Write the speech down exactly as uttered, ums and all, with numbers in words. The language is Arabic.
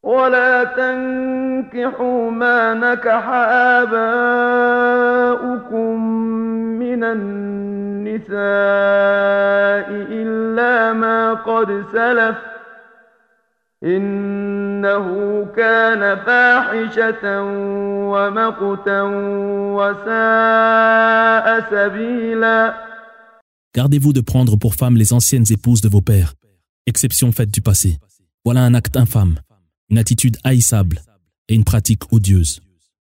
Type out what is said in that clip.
ولا تنكحوا ما نكح آباؤكم من النساء إلا ما قد سلف إنه كان فاحشة ومقتا وساء سبيلا. Gardez-vous de prendre pour femmes les anciennes épouses de vos pères, exception faite du passé. Voilà un acte infâme, une attitude haïssable et une pratique odieuse.